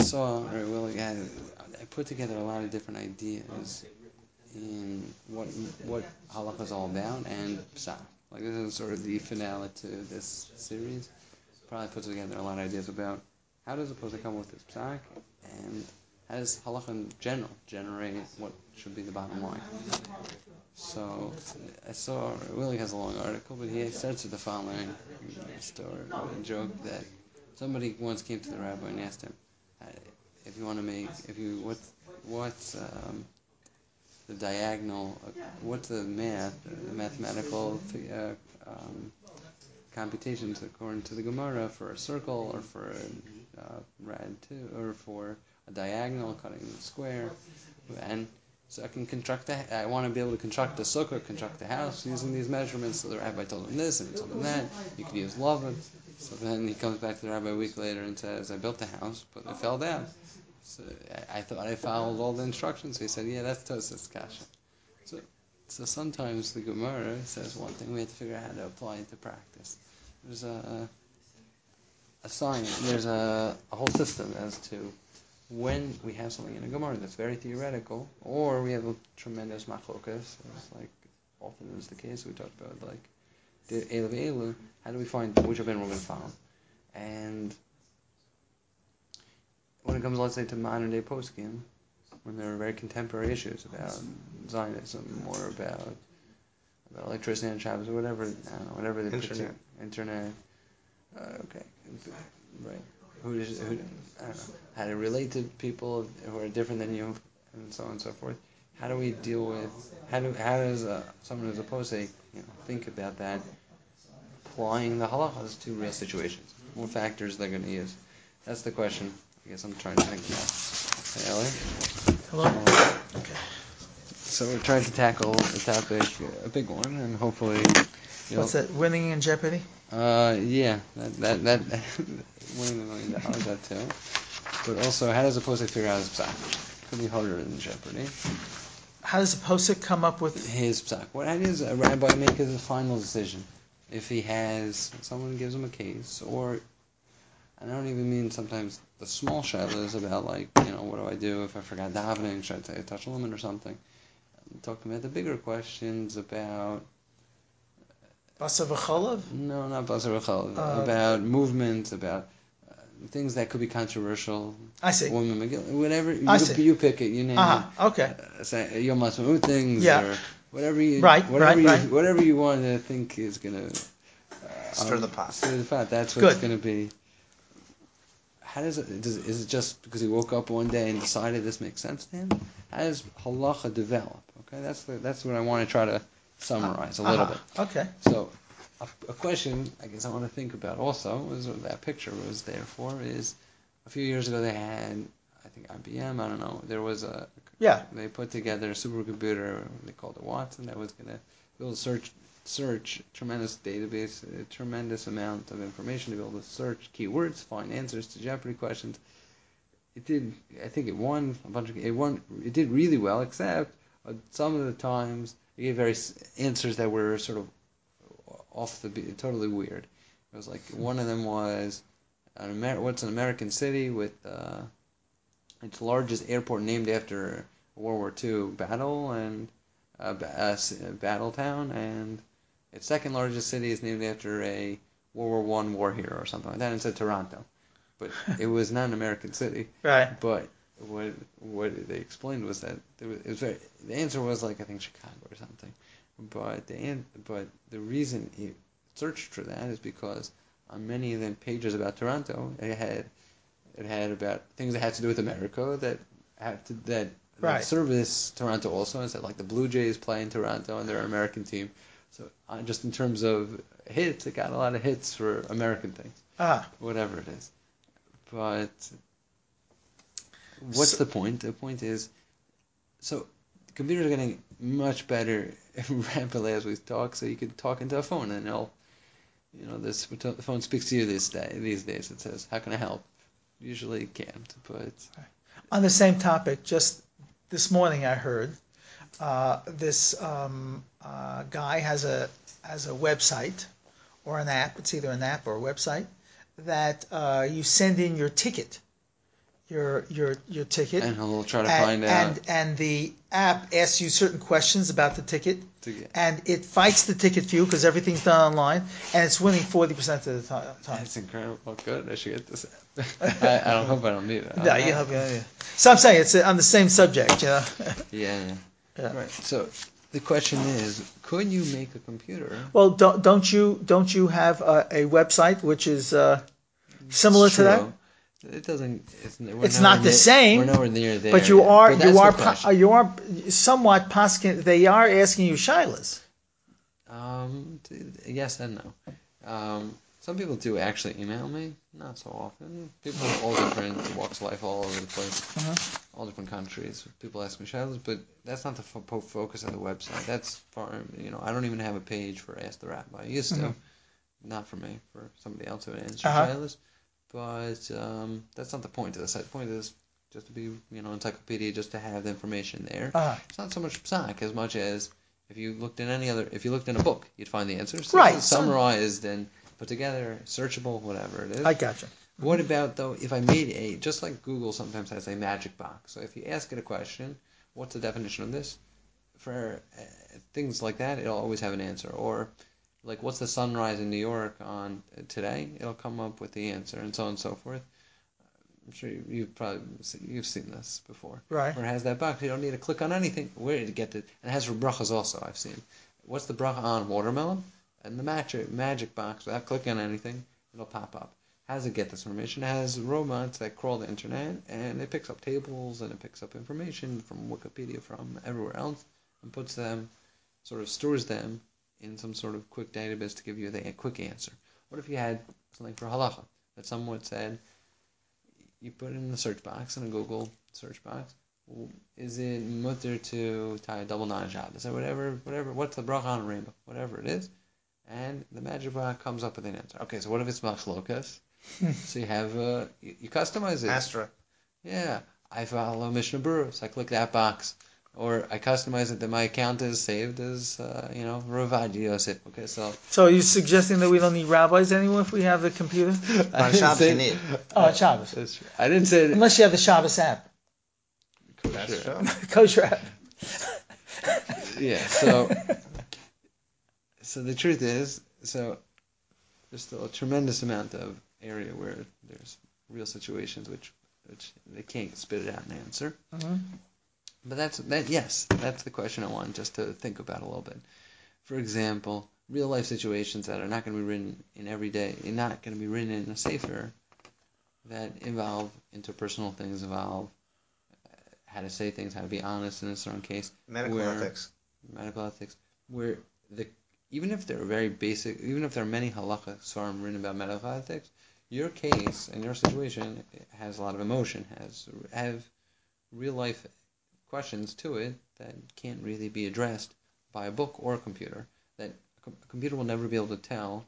saw, or well, yeah, I put together a lot of different ideas in what halacha is all about and psak. Like this is sort of the finale to this series. Probably put together a lot of ideas about how does a posek come with this psak and how does halacha in general generate what should be the bottom line. So I saw Willie has a long article, but he starts with the following story, a joke that somebody once came to the rabbi and asked him, if you want to make, if you what's the diagonal, what's the mathematical computations according to the Gemara for a circle or for a rad two or for a diagonal cutting the square, and so I can construct I want to be able to construct a sukkah, construct a house using these measurements. So the rabbi told him this and he told him that. You could use lava. So then he comes back to the rabbi a week later and says, I built the house, but it fell down. So I thought I followed all the instructions. So he said, yeah, that's Tosafos kasha. So sometimes the Gemara says one thing, we have to figure out how to apply it to practice. There's a science, there's a whole system as to when we have something in a Gemara that's very theoretical, or we have a tremendous machlokas, it's like often is the case, we talked about like the Elu Elu, how do we find which of them we're going to follow? And when it comes, let's say, to modern day poskim, when there are very contemporary issues about Zionism or about electricity and Shabbos or whatever, I don't know, whatever the internet, okay, right. Who I don't know, how to relate to people who are different than you, and so on and so forth. How do we deal with, how does someone who's a posek, think about that, applying the halachas to real situations? What factors they're going to use? That's the question I guess I'm trying to think about. Hey, Ellie? Hello? Okay. So we're trying to tackle a topic, a big one, and hopefully... What's that, winning in Jeopardy? Yeah, that winning $1 million, that too. But also, how does a posek figure out his psak? Could be harder than Jeopardy. How does a posek come up with his psak? How does a rabbi make his final decision? If he has, someone gives him a case, or, and I don't even mean sometimes the small shadows about like, what do I do if I forgot davening? Should I touch a limit or something? I'm talking about the bigger questions about Basar v'cholav? No, not Basar v'cholav. About movement, about things that could be controversial. I see. Whatever. You pick it. You name it. Okay. Say Yom Ha'atzmaut things, or whatever you, whatever you want to think is going to stir the pot. Stir the pot. That's what's going to be. How does it? Is it just because he woke up one day and decided this makes sense to him? How does halacha develop? Okay, that's what I want to try to summarize a little bit. Okay. So, a question I guess I want to think about also is what that picture was there for is a few years ago they had, I think IBM, I don't know, there was they put together a supercomputer, they called it Watson, that was going to build a search tremendous database, a tremendous amount of information to be able to search keywords, find answers to Jeopardy questions. It did, I think it won it did really well, except some of the times it gave answers that were sort of off the beat, totally weird. It was like one of them was what's an American city with its largest airport named after a World War II battle and battle town, and its second largest city is named after a World War I war hero or something like that, and it said Toronto, but it was not an American city. Right. But what they explained was that the answer was like I think Chicago or something. But the reason he searched for that is because on many of the pages about Toronto, it had about things that had to do with America that service Toronto also. And said like the Blue Jays play in Toronto and they're an American team. So just in terms of hits, it got a lot of hits for American things. Whatever it is. But what's the point? The point is, so computers are getting much better rapidly as we talk, so you can talk into a phone and it'll, the phone speaks to you these days. It says, how can I help? Usually it can't, but... On the same topic, just this morning I heard this guy has a website or an app, it's either an app or a website, that you send in your ticket your ticket, and he'll try to find out. And the app asks you certain questions about the ticket, and it fights the ticket for you because everything's done online, and it's winning 40% of the time. That's incredible. Well, good. I should get this app. I don't hope I don't need it. No, you hope. Yeah. So I'm saying it's on the same subject, you know. Yeah. Right. So the question is, could you make a computer? Well, don't you have a website which is similar to that? It doesn't. It's not the same. We're nowhere near there. But you are somewhat posking. They are asking you shilas. Yes and no. Some people do actually email me. Not so often. People of all different walks of life, all over the place, all different countries. People ask me shilas, but that's not the focus of the website. That's far. I don't even have a page for Ask the Rabbi. I used to. Not for me. For somebody else who would answer shilas. But that's not the point of the site. The point is just to be, encyclopedia, just to have the information there. It's not so much psak as much as if you looked in a book, you'd find the answers. So it's summarized and put together, searchable, whatever it is. I gotcha. What about, though, if I made just like Google sometimes has a magic box. So if you ask it a question, what's the definition of this? For things like that, it'll always have an answer. Or like, what's the sunrise in New York on today? It'll come up with the answer, and so on and so forth. I'm sure you've seen this before. Right. Where it has that box, you don't need to click on anything. Where to get it? And it has for brachas also, I've seen. What's the bracha on watermelon? And the magic box, without clicking on anything, it'll pop up. How does it get this information? It has robots that crawl the internet, and it picks up tables, and it picks up information from Wikipedia, from everywhere else, and puts them, sort of stores them in some sort of quick database to give you a quick answer. What if you had something for halacha that someone said, you put it in the search box, in a Google search box, is it mutter to tie a double knot Shabbos? So whatever, what's the bracha on a rainbow? Whatever it is, and the magic box comes up with an answer. Okay, so what if it's machlokas? So you have, you customize it. Astra. Yeah, I follow Mishnah Berurah, so I click that box. Or I customize it that my account is saved as, Ravad Yosef. Okay, so are you suggesting that we don't need rabbis anymore if we have the computer? On Shabbos you need. Oh, Shabbos. That's true. I didn't say unless you have the Shabbos app. That's true. Kosher app. Yeah. So the truth is, there's still a tremendous amount of area where there's real situations which they can't spit it out and answer. But that's the question I want just to think about a little bit. For example, real life situations that are not going to be written in every day, not going to be written in a sefer, that involve interpersonal things, involve how to say things, how to be honest in a certain case. Medical ethics. Where even if they're very basic, even if there are many halakha svarim written about medical ethics, your case and your situation has a lot of emotion, have real life questions to it that can't really be addressed by a book or a computer. That a computer will never be able to tell.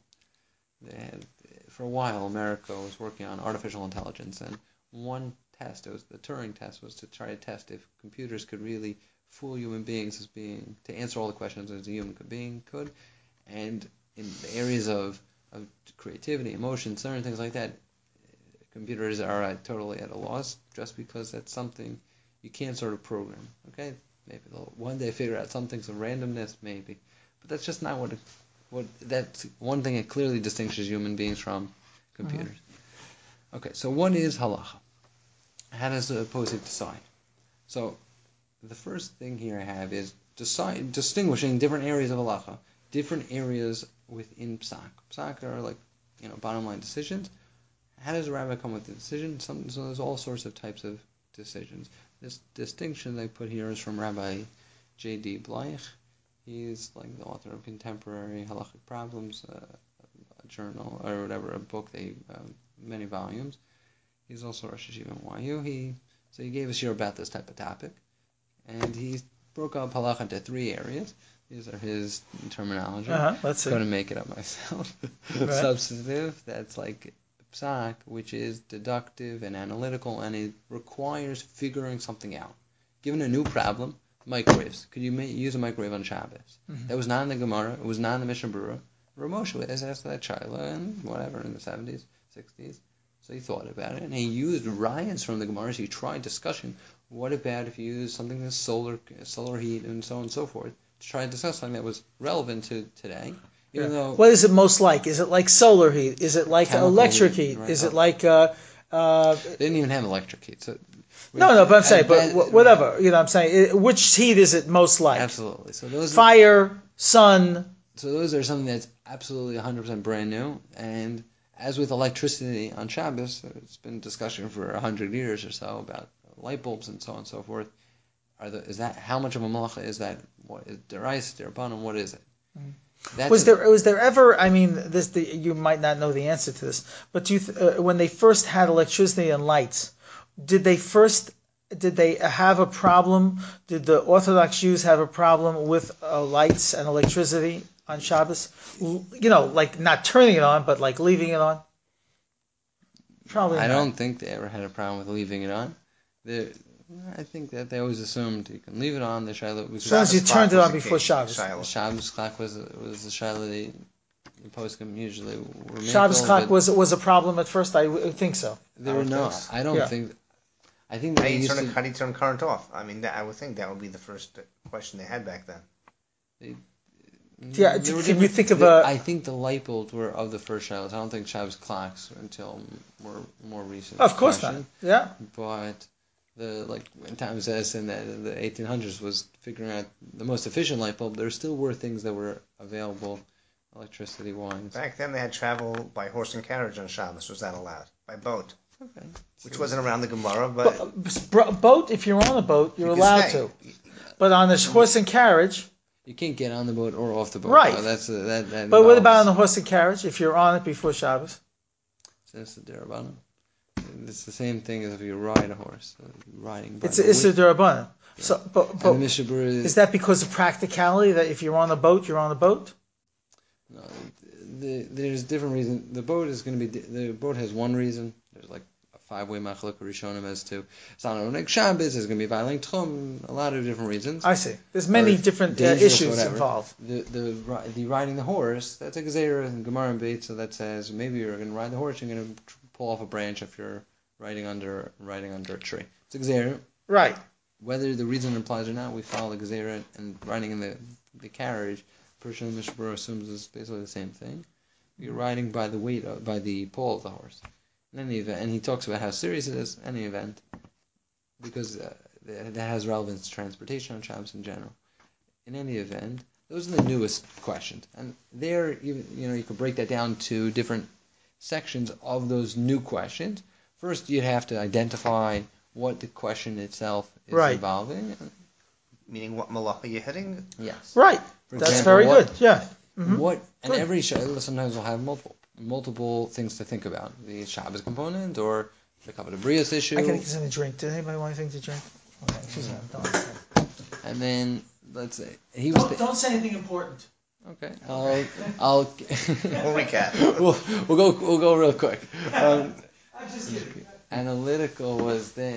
For a while, America was working on artificial intelligence, and one test, it was the Turing test, was to try to test if computers could really fool human beings to answer all the questions as a human being could. And in the areas of creativity, emotion, certain things like that, computers are totally at a loss, just because that's something you can't sort of program. Okay, maybe they'll one day figure out something, some randomness, maybe, but that's just not what that's one thing that clearly distinguishes human beings from computers. Okay, so what is halacha? How does the posek decide? So the first thing here I have is distinguishing different areas of halacha, different areas within psak. Psak are like bottom line decisions. How does a rabbi come with the decision? So there's all sorts of types of decisions. This distinction they put here is from Rabbi J.D. Bleich. He's like the author of Contemporary Halachic Problems, a journal, or whatever, a book, many volumes. He's also Rosh Yeshiva NYU. So he gave us here about this type of topic. And he broke up halacha into 3 areas. These are his terminology. Let's see. I'm going to make it up myself. Right. Substantive, that's like psak, which is deductive and analytical, and it requires figuring something out. Given a new problem, microwaves. Could you use a microwave on Shabbos? That was not in the Gemara. It was not in the Mishnah Berurah. Rav Moshe was asked that shaila and whatever in the 70s, 60s. So he thought about it, and he used riots from the Gemara. So he tried discussion. What about if you use something that's solar heat and so on and so forth to try to discuss something that was relevant to today? Even though what is it most like? Is it like solar heat? Is it like electric heat? Right? Is it like they didn't even have electric heat. So no, but I'm saying, whatever. You know, what I'm saying, which heat is it most like? Absolutely. So those fire, sun. So those are something that's absolutely 100% brand new. And as with electricity on Shabbos, it's been discussion for 100 years or so about light bulbs and so on and so forth. Is that how much of a malacha is that? What is derais, derabanan? What is it? Was there ever? I mean, you might not know the answer to this, but when they first had electricity and lights, did they have a problem? Did the Orthodox Jews have a problem with lights and electricity on Shabbos? You know, like not turning it on, but like leaving it on. Probably. I don't think they ever had a problem with leaving it on. I think that they always assumed you can leave it on. The Shiloh. As long as you turned it on before Shabbos. The Shabbos clock was the Shiloh. The poskim usually were. Shabbos clock was a problem at first. I think so. There were no. I don't think. I think how do you turn current off? I mean, I would think that would be the first question they had back then. Can you think of I think the light bulbs were of the first Shilohs. I don't think Shabbos clocks until more recent. Of course not. Yeah. But when Tom says in the 1800s was figuring out the most efficient light bulb, there still were things that were available electricity-wise. Back then they had travel by horse and carriage on Shabbos. Was that allowed? By boat. Okay. Which wasn't around the Gemara, but... boat, if you're on a boat, you're allowed to. But on this horse and carriage... You can't get on the boat or off the boat. Right. No, but what about on the horse and carriage, if you're on it before Shabbos? That's the Derabanan. It's the same thing as if you ride a horse. Riding by it's a Derabanan. Yeah. So, but is that because of practicality, that if you're on a boat, you're on a boat? No, there's different reasons. The boat has one reason. There's like a 5-way machlok rishonim as to Sanoneg Shabbos. There's going to be violating Tchum. A lot of different reasons. I see. There's many different issues involved. The riding the horse, that's a Gezerah in Gemara and Beit, so that says maybe you're going to ride the horse, you're going to pull off a branch if you're riding under a tree. It's a Gezerah. Right. Whether the reason applies or not, we follow the Gezerah, and riding in the carriage, Persian Mishbur assumes is basically the same thing. You're riding by the pole of the horse. In any event, and he talks about how serious it is, in any event, because that has relevance to transportation on Shabbos in general. In any event, those are the newest questions. And there, you could break that down to different sections of those new questions. First, you'd have to identify what the question itself is involving. Meaning what malacha you're hitting? Yes. Right. That's very good. Yeah. Mm-hmm. And every Shiloh sometimes will have multiple things to think about. The Shabbos component or the Kavod Brios issue. I gotta get something to drink. Does anybody want anything to drink? Okay, she's done. And then let's say don't say anything important. Okay, I'll we'll recap. We'll go real quick. I'm just kidding. Analytical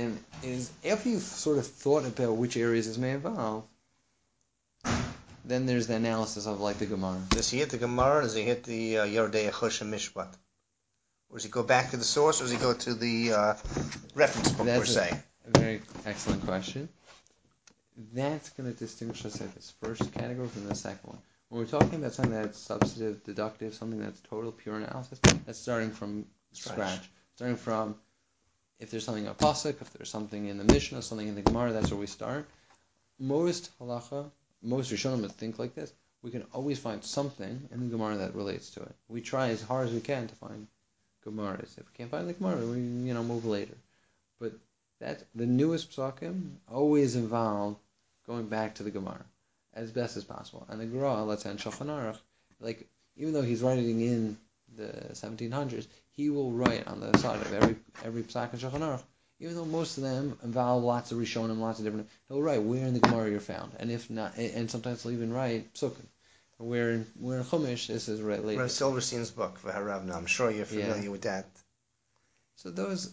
is after you've sort of thought about which areas this may involve, then there's the analysis of like the Gemara. Does he hit the Gemara or does he hit the Yordei Chush and Mishpat? Or does he go back to the source or does he go to the reference book per se? A very excellent question. That's going to distinguish us at this first category from the second one. When we're talking about something that's substantive, deductive, something that's total, pure analysis, that's starting from scratch. Starting from if there's something in a pasuk, if there's something in the Mishnah, something in the Gemara, that's where we start. Most halacha, most Rishonim would think like this. We can always find something in the Gemara that relates to it. We try as hard as we can to find Gemaras. If we can't find the Gemara, we move later. But that's the newest psakim always involve going back to the Gemara as best as possible. And the Gra, let's say in Shulchan Aruch, like even though he's writing in the 1700s, he will write on the side of every psak in Shulchan Aruch. Even though most of them involve lots of Rishonim, lots of different, he'll write where in the Gemara you're found, and if not, and sometimes he'll even write psukim. Where in Chumash this is right later. Rav Silverstein's book, V'haravna. I'm sure you're familiar with that. So those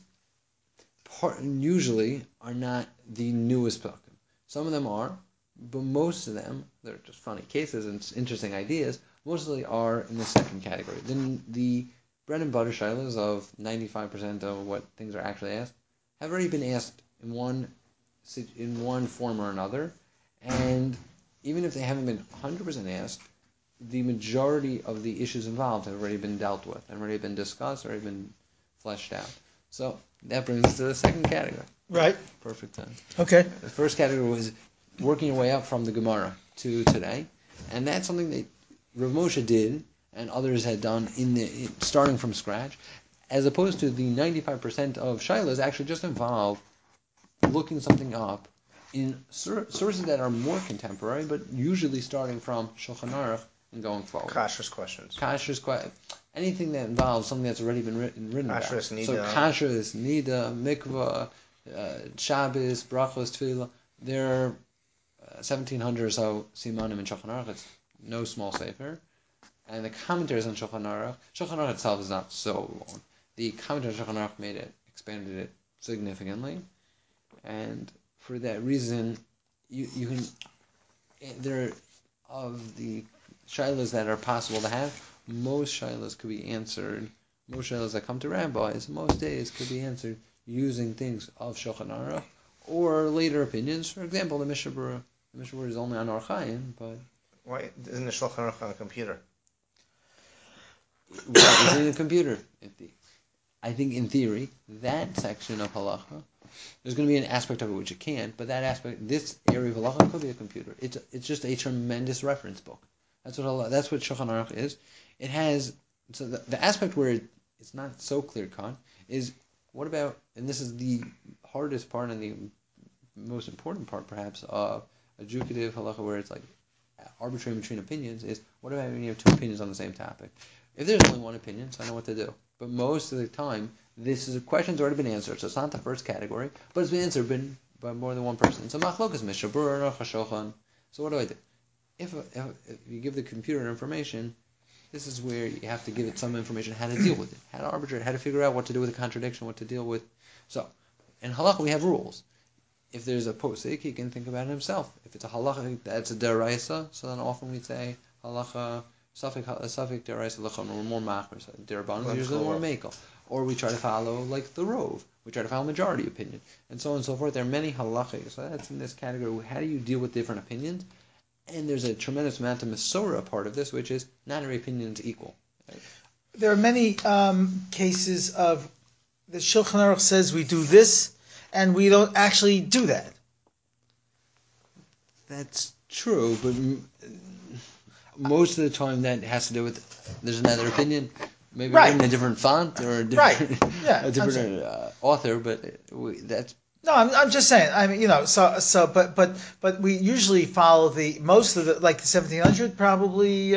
usually are not the newest psakim. Some of them are, but most of them, they're just funny cases and interesting ideas, mostly are in the second category. Then the bread and butter shilas of 95% of what things are actually asked have already been asked in one form or another, and even if they haven't been 100% asked, the majority of the issues involved have already been dealt with, and already been discussed, already been fleshed out. So that brings us to the second category. Right. Perfect time. Okay. The first category was working your way up from the Gemara to today, and that's something that Rav Moshe did and others had done starting from scratch, as opposed to the 95% of shilas actually just involve looking something up in sources that are more contemporary, but usually starting from Shulchan Aruch and going forward. Kashrus questions. Anything that involves something that's already been written Kashrus, about. Nida. So Kashrus, Nida, Mikvah, Shabbos, Brachos, Tefillah, there are 1,700 or so simanim in Shulchan Aruch. It's no small sefer. And the commentaries on Shulchan Aruch itself is not so long. The commentaries on Shulchan Aruch expanded it significantly. And for that reason, you can, there of the shilas that are possible to have, most shilas could be answered, most shilas that come to rabbis, most days could be answered using things of Shulchan Aruch or later opinions. For example, the Mishnah Berurah. The Mishnah Berurah is only on Or Chaim, but... Why isn't the Shulchan Aruch on a computer? It's in a computer. I think in theory, that section of halacha, there's going to be an aspect of it which it can't, but that aspect, this area of halacha could be a computer. It's just a tremendous reference book. That's what Shulchan Aruch is. It has, so the aspect where it's not so clear cut is, what about, and this is the hardest part and the most important part perhaps of adjudicative halacha, where it's like arbitrary between opinions, is what about when you have two opinions on the same topic? If there's only one opinion, so I know what to do. But most of the time, this is a question's already been answered, so it's not the first category, but it's been answered by more than one person. So machlokas Mishnah Berurah, Chashochan. So what do? If you give the computer information, this is where you have to give it some information, how to deal with it, how to arbitrate, how to figure out what to do with a contradiction, what to deal with. So, in halakha we have rules. If there's a posik, he can think about it himself. If it's a halakha that's a deraisa, so then often we say halakha Safik deraisa lechon, or more machmir. Derabanan usually more mekel. Or we try to follow like the rov. We try to follow majority opinion, and so on and so forth. There are many halachas. So that's in this category. How do you deal with different opinions? And there's a tremendous amount of Masorah part of this, which is not every opinion is equal. Right? There are many cases of the Shulchan Aruch says we do this, and we don't actually do that. That's true, but most of the time that has to do with there's another opinion, maybe written in a different font or a different, a different author, but that's. No, I'm just saying. I mean, but we usually follow most of the, like the 1700, probably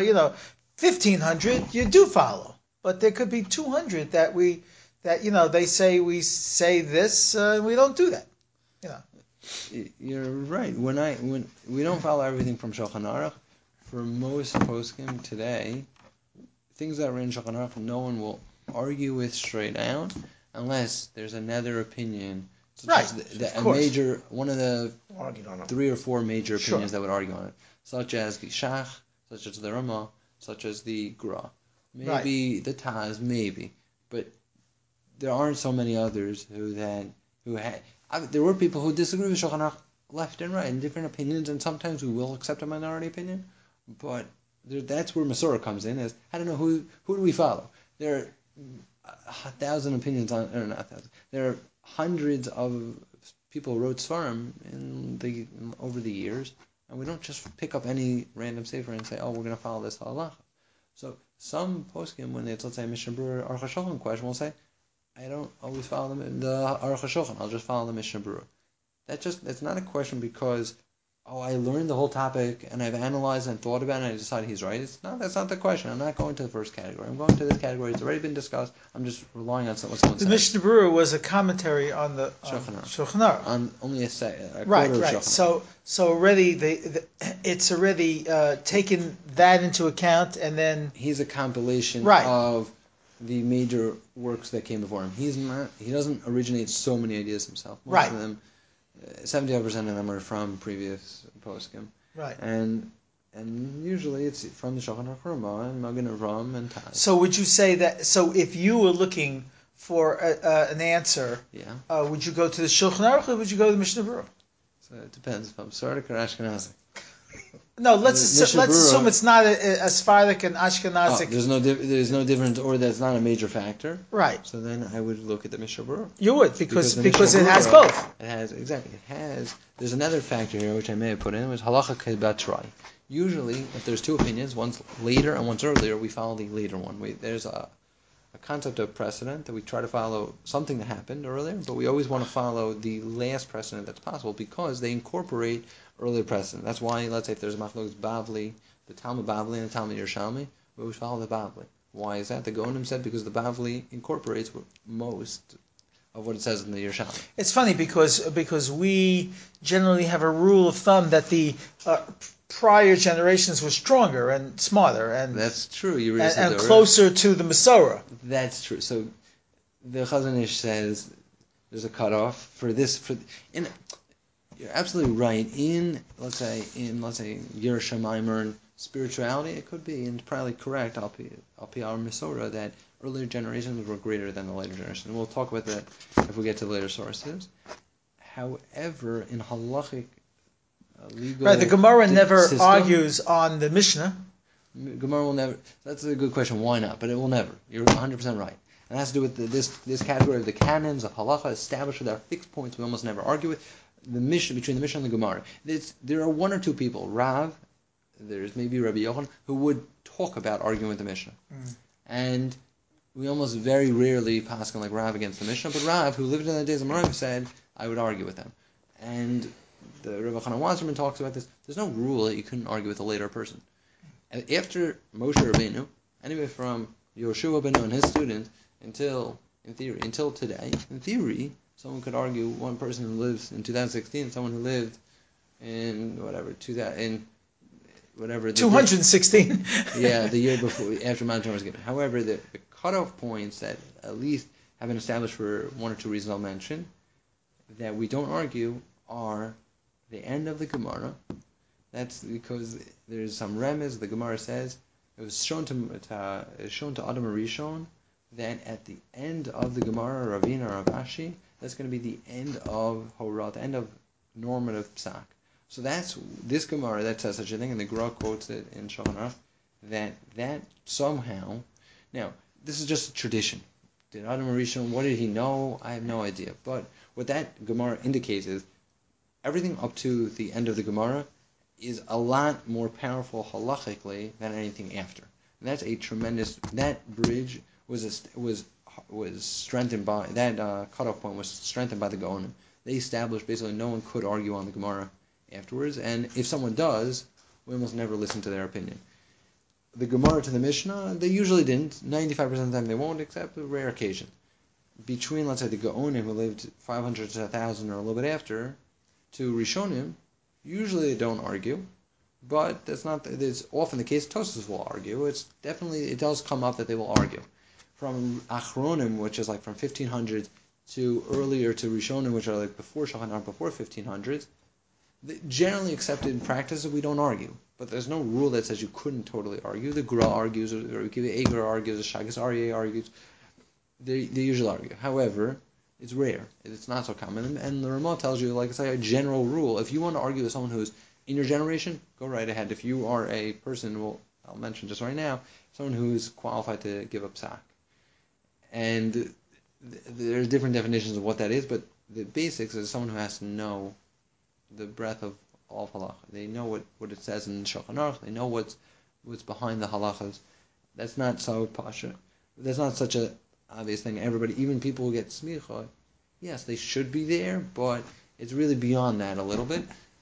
1500 you do follow, but there could be 200 that they say we say this, we don't do that. You're right. When we don't follow everything from Shulchan Aruch, for most poskim today, things that are in Shulchan Aruch, no one will argue with straight out unless there's another opinion. Right. One of the 3 or 4 major opinions that would argue on it, such as the Shach, such as the Ramah, such as the Gra, maybe the Taz, maybe, but there aren't so many others who had. There were people who disagree with Shulchan Aruch left and right in different opinions, and sometimes we will accept a minority opinion, but that's where Masorah comes in. Is I don't know who do we follow. There are 1,000 opinions on, or not 1,000. There are hundreds of people who wrote Svarim over the years, and we don't just pick up any random sefer and say, oh, we're going to follow this halacha. So some poskim, when it's, let's say, Mishnah Berurah Aruch HaShulchan question, will say, I don't always follow the Aruch HaShulchan, I'll just follow the Mishnah Berurah. That's not a question because, I learned the whole topic and I've analyzed and thought about it and I decided he's right. That's not the question. I'm not going to the first category. I'm going to this category. It's already been discussed. I'm just relying on what someone said. The Mishnah Berurah was a commentary on the Shulchan Aruch. On only a quarter of Shulchan Aruch. So already it's already taken that into account, and then he's a compilation of the major works that came before him. He doesn't originate so many ideas himself. Most of them, 75% of them are from previous poskim. Right. And And usually it's from the Shulchan Aruch Ramah and Magen Avraham and Taz. So would you say that? So if you were looking for an answer, would you go to the Shulchan Aruch or would you go to the Mishnah Berurah? So it depends if I'm Sephardic or Ashkenazi. No, let's assume it's not a Sephardic and Ashkenazic. There's no difference, or that's not a major factor. Right. So then I would look at the Mishnah Berurah. You would because it has both. It has exactly. It has. There's another factor here which I may have put in was halacha kebatrai. Usually, if there's two opinions, one's later and one's earlier, we follow the later one. There's a concept of precedent that we try to follow something that happened earlier, but we always want to follow the last precedent that's possible because they incorporate earlier precedent. That's why, let's say, if there's a machlokes Bavli, the Talmud Bavli and the Talmud Yerushalmi, we always follow the Bavli. Why is that? The Gaonim said because the Bavli incorporates most of what it says in the Yerushalmi. It's funny because we generally have a rule of thumb that the prior generations were stronger and smarter and that's true. And closer to the Masorah. That's true. So the Chazon Ish says there's a cutoff for this. You're absolutely right. In let's say Yerushalayim and spirituality, it could be and probably correct. Al pi our Masorah that earlier generations were greater than the later generations. We'll talk about that if we get to later sources. However, in halachic legal right, the Gemara never system, argues on the Mishnah. Gemara will never. That's a good question. Why not? But it will never. You're 100% right. And it has to do with this category of the canons of halacha established with our fixed points. We almost never argue with the Mishnah between the Mishnah and the Gemara. There are one or two people, Rav. There's maybe Rabbi Yochanan who would talk about arguing with the Mishnah, and we almost very rarely paskin like Rav against the Mishnah. But Rav, who lived in the days of Merav, said I would argue with them, and the Rebbe Chanan Wasserman talks about this. There's no rule that you couldn't argue with a later person. And after Moshe Rabbeinu, anyway from Yoshua Benu and his students, until today, in theory, someone could argue one person who lives in 2016, someone who lived in 216. The year before, after Mount Torah was given. However, the cutoff points that at least have been established for one or two reasons I'll mention, that we don't argue are the end of the Gemara. That's because there's some remez. The Gemara says it was shown to Adam Rishon that at the end of the Gemara, Ravina or Ravashi, that's going to be the end of Horah, the end of normative psak. So that's this Gemara that says such a thing, and the Gra quotes it in Shulchan Aruch that somehow. Now this is just a tradition. Did Adam Rishon? What did he know? I have no idea. But what that Gemara indicates is everything up to the end of the Gemara is a lot more powerful halachically than anything after. And that's a tremendous. That bridge was strengthened by that cutoff point was strengthened by the Gaonim. They established basically no one could argue on the Gemara afterwards, and if someone does, we almost never listen to their opinion. The Gemara to the Mishnah, they usually didn't. 95% of the time they won't, except a rare occasion. Between, let's say, the Gaonim who lived 500 to 1,000 or a little bit after, to Rishonim, usually they don't argue, but that's often the case. Tosfos will argue. It does come up that they will argue. From Achronim, which is like from 1500 to earlier to Rishonim, which are like before Shulchan Aruch, before 1500s, the generally accepted practice is we don't argue. But there's no rule that says you couldn't totally argue. The Gra argues, or Akiva Eiger argues, or Shagas Aryeh argues. They usually argue. However, it's rare. It's not so common. And the Ramah tells you, like I say, a general rule. If you want to argue with someone who's in your generation, go right ahead. If you are a person, I'll mention just right now, someone who's qualified to give up psak. And there are different definitions of what that is, but the basics is someone who has to know the breadth of all of halacha. They know what it says in Shulchan Aruch. They know what's behind the halachas. That's not so pasha. That's not such a obvious thing. Everybody, even people who get smicha, yes, they should be there, but it's really beyond that a little bit.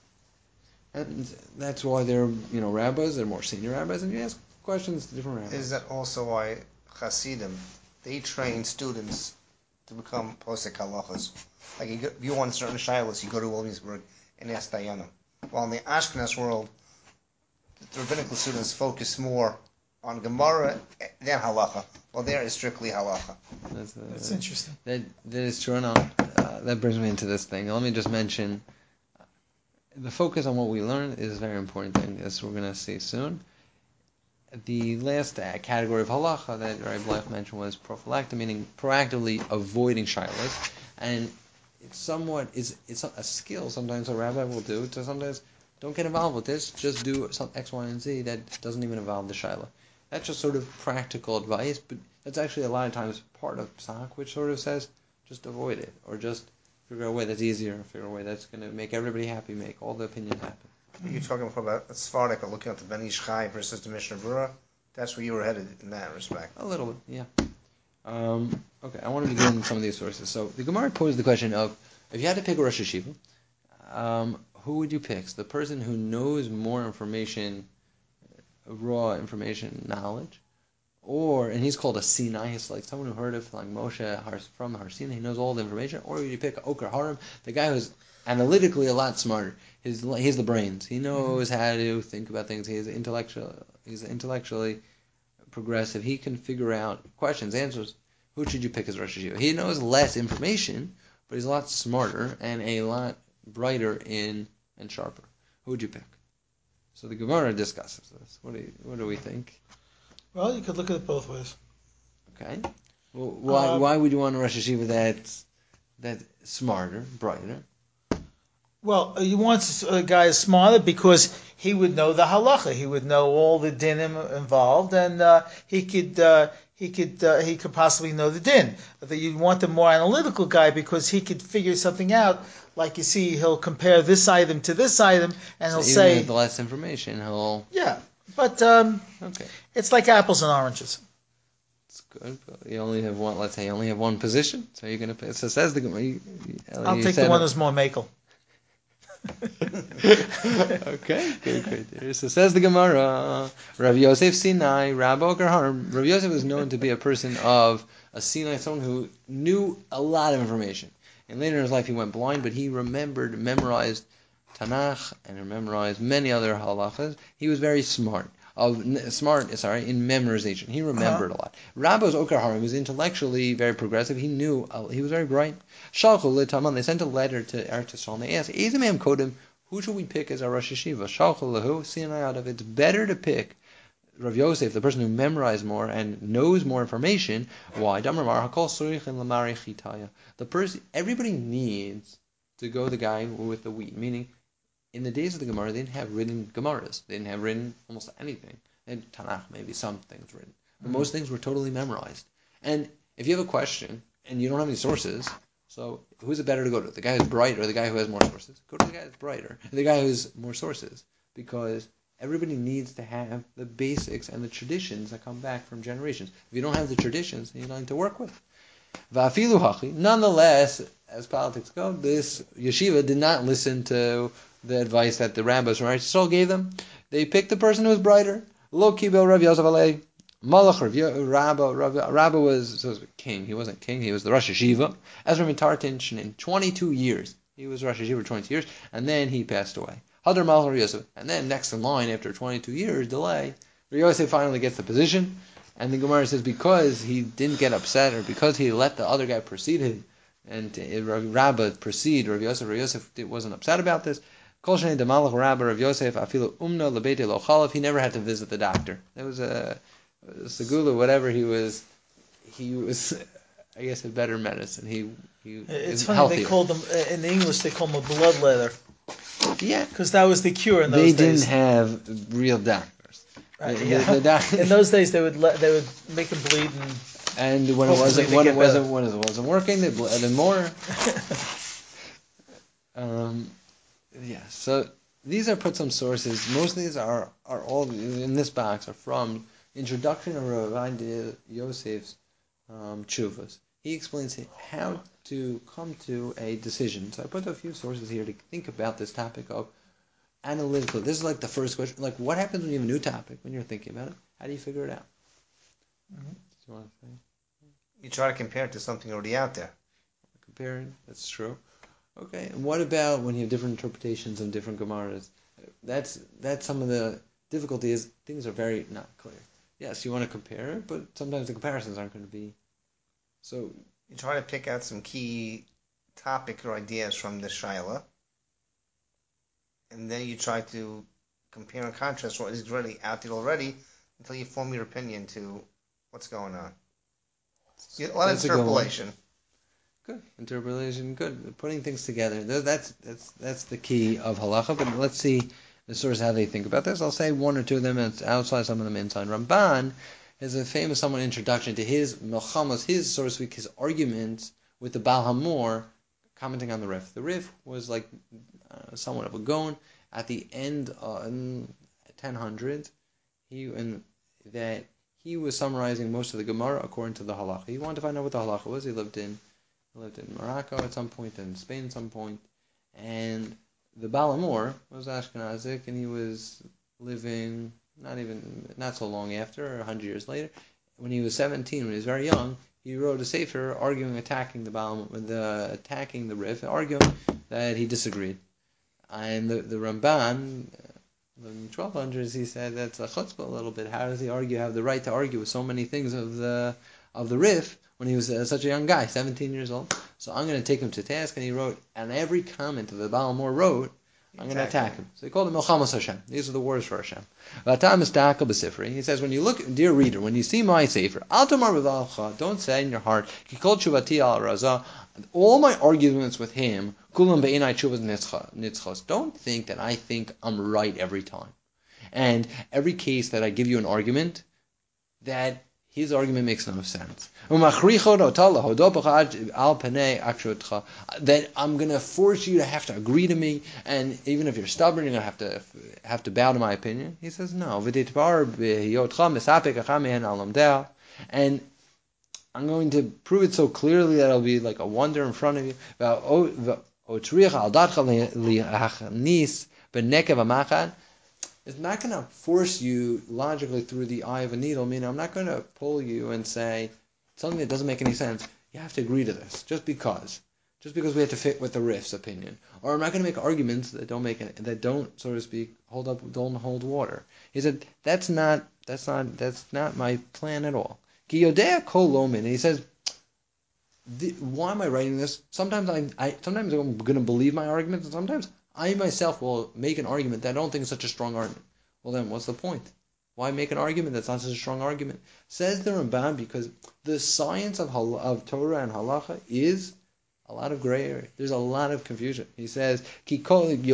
And that's why they're rabbis, they're more senior rabbis, and you ask questions to different rabbis. Is that also why Hasidim, they train students to become posek halachas? Like if you want certain shilas, you go to Williamsburg and ask Dayanim. While in the Ashkenaz world, the rabbinical students focus more on Gemara than halacha. Well, there is strictly halacha. That's interesting. That is true enough. That brings me into this thing. Let me just mention, the focus on what we learn is a very important thing, as we're going to see soon. The last category of halacha that Rabbi Bleich mentioned was prophylactic, meaning proactively avoiding shilas, and it's a skill sometimes a rabbi will do to sometimes don't get involved with this, just do some X, Y, and Z that doesn't even involve the shilah. That's just sort of practical advice, but that's actually a lot of times part of psak, which sort of says just avoid it, or just figure out a way that's easier, figure out a way that's going to make everybody happy, make all the opinions happen. You're talking about Sephardic, looking at the Ben Ish Chai versus the Mishnah Berurah. That's where you were headed in that respect. A little bit, yeah. Okay, I want to begin some of these sources. So the Gemara posed the question of, if you had to pick a Rosh Hashiva, who would you pick? So the person who knows more information, raw information, knowledge, and he's called a Sinai, he's like someone who heard it like Moshe from Har Sinai, he knows all the information, or would you pick Oker Harim, the guy who's analytically a lot smarter. He's the brains. He knows how to think about things. He's intellectually progressive. He can figure out questions, answers. Who should you pick as Rosh Hashiva? He knows less information, but he's a lot smarter and a lot brighter and sharper. Who would you pick? So the Gemara discusses this. What do we think? Well, you could look at it both ways. Okay. Well, why would you want a Rosh Hashiva that's smarter, brighter? Well, you want a guy smarter because he would know the halacha. He would know all the dinim involved, and he could possibly know the din. You want a more analytical guy because he could figure something out. Like you see, he'll compare this item to this item, and he'll say, even with less information, But okay. It's like apples and oranges. It's good. But you only have one. Let's say you only have one position. So you're gonna. So says the Gemara. I'll take the one that's more makel. Okay, good. So says the Gemara, Rav Yosef Sinai, Rabbi Oker Harim. Rav Yosef was known to be a person of a Sinai, someone who knew a lot of information. And later in his life he went blind, but he memorized Tanakh, and memorized many other halachas. He was very smart. In memorization. He remembered a lot. Rabbi Oker Harim was intellectually very progressive. He was very bright. Shalchu l'Taman, they sent a letter to Eretz Yisrael, and they asked, Izamam Kodim, who should we pick as our Rosh Hashiva? Shalchu l'hu, Sinai out of it's better to pick Rav Yosef, the person who memorized more and knows more information. Why? The person, everybody needs to go the guy with the wheat, meaning in the days of the Gemara, they didn't have written Gemaras. They didn't have written almost anything. They had Tanakh, maybe some things written. But most things were totally memorized. And if you have a question and you don't have any sources, so who's it better to go to? The guy who's bright or the guy who has more sources? Go to the guy who's brighter. The guy who's more sources. Because everybody needs to have the basics and the traditions that come back from generations. If you don't have the traditions, then you don't need to work with. Va'afilu hachi. Nonetheless, as politics go, this yeshiva did not listen to the advice that the rabbis from Eretz Yisrael gave them. They picked the person who was brighter. Lo kibel Rav Yosef alei. Malach Rabba was king. He wasn't king. He was the Rosh Hashiva. Ezra Mitartin in 22 years. He was Rosh Hashiva for 22 years, and then he passed away. Hadar Malach Rav Yosef, and then next in line after 22 years delay, Rav Yosef finally gets the position, and the Gemara says because he didn't get upset or because he let the other guy proceed him, and Rabba proceed, Rav Yosef wasn't upset about this. Kol Shnei Demalach Rabba Rav Yosef Afilu Umna Lebeite Lo Chalav. He never had to visit the doctor. There was a Segula, whatever he was, I guess, had better medicine. He it's is funny, healthier. They called them, in English, they call them a blood leather. Yeah. Because that was the cure in those days. They didn't have real doctors. In those days, they would make him bleed, and when it wasn't working, they bled him more. So these are put some sources. Most of these are all in this box are from Introduction of Rabbi Yosef's Tshuvas. He explains how to come to a decision. So I put a few sources here to think about this topic of analytical. This is like the first question. Like, what happens when you have a new topic, when you're thinking about it? How do you figure it out? Mm-hmm. Do you want to say? You try to compare it to something already out there. Comparing, that's true. Okay, and what about when you have different interpretations of different Gemaras? That's some of the difficulty is things are very not clear. Yes, you want to compare it, but sometimes the comparisons aren't going to be. So you try to pick out some key topic or ideas from the Shaila. and then you try to compare and contrast what is really out there already until you form your opinion to what's going on. A lot of interpolation. Good interpolation. Good putting things together. That's the key of halacha. But let's see the source how they think about this. I'll say one or two of them. It's outside, some of them inside. Ramban has a famous somewhat introduction to his milchamos, his so to speak, his arguments with the Baal Hamor, commenting on the Rif. The Rif was like somewhat of a Gaon at the end in 1000. He was summarizing most of the Gemara according to the halacha. He wanted to find out what the halacha was. He lived in Morocco at some point, and Spain at some point, and the Baal Hamor was Ashkenazic, and he was living not so long after, 100 years later. When he was 17, when he was very young, he wrote a sefer attacking the Rif, arguing that he disagreed. And the Ramban, in the 1200s, he said that's a chutzpah a little bit. How does he have the right to argue with so many things of the Rif when he was such a young guy, 17 years old? So I'm going to take him to task, and he wrote, and every comment that the Baal Hamor wrote, I'm going to attack him. So he called it Milchamos Hashem. These are the words for Hashem. He says, when you look, dear reader, when you see my sefer, don't say in your heart, all my arguments with him, don't think that I think I'm right every time. And every case that I give you an argument, that his argument makes no sense. That I'm going to force you to have to agree to me, and even if you're stubborn, you're going to have to bow to my opinion. He says no. And I'm going to prove it so clearly that it'll be like a wonder in front of you. It's not going to force you logically through the eye of a needle. I mean, I'm not going to pull you and say something that doesn't make any sense. You have to agree to this just because we have to fit with the Rif's opinion. Or I'm not going to make arguments that don't, so to speak, don't hold water. He said that's not my plan at all. And he says, why am I writing this? Sometimes I'm going to believe my arguments, and sometimes I myself will make an argument that I don't think is such a strong argument. Well then, what's the point? Why make an argument that's not such a strong argument? Says the Ramban, because the science of Torah and Halacha is a lot of gray area. There's a lot of confusion. He says, there's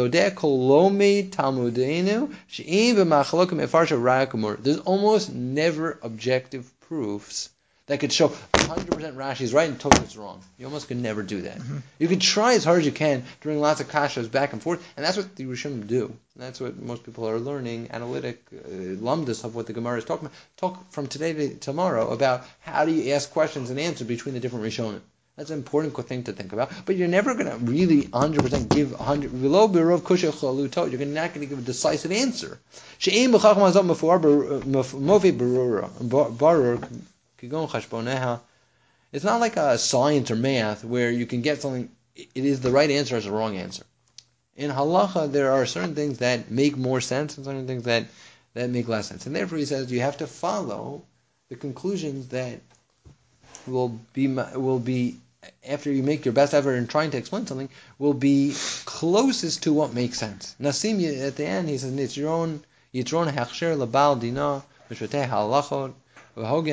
almost never objective proofs that could show 100% Rashi is right and Tosfos is wrong. You almost could never do that. Mm-hmm. You could try as hard as you can during lots of kashas back and forth, and that's what the Rishonim do. And that's what most people are learning, analytic lumdus of what the Gemara is talking about. Talk from today to tomorrow about how do you ask questions and answer between the different Rishonim. That's an important thing to think about. But you're never going to really 100% give 100. You're not going to give a decisive answer. It's not like a science or math where you can get something, it is the right answer as a wrong answer. In halacha, there are certain things that make more sense and certain things that make less sense. And therefore he says you have to follow the conclusions that will be after you make your best effort in trying to explain something, will be closest to what makes sense. Nasim, at the end, he says, Yitron hechsher labal dina mishvatei halachot. You have